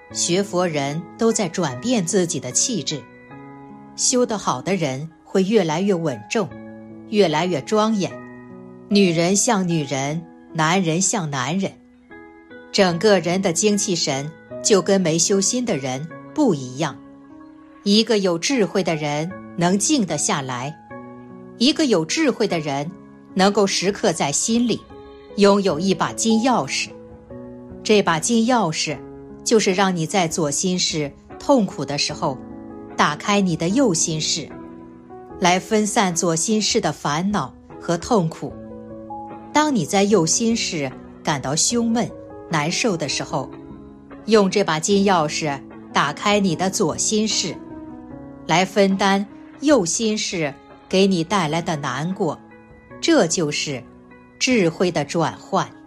学佛人都在转变自己的气质。修得好的人会越来越稳重，越来越庄严，女人像女人，男人像男人，整个人的精气神就跟没修心的人不一样。一个有智慧的人能静得下来，一个有智慧的人能够时刻在心里拥有一把金钥匙。这把金钥匙就是让你在左心室痛苦的时候，打开你的右心室，来分散左心室的烦恼和痛苦。当你在右心室感到胸闷难受的时候，用这把金钥匙打开你的左心室，来分担右心室给你带来的难过。这就是智慧的转换。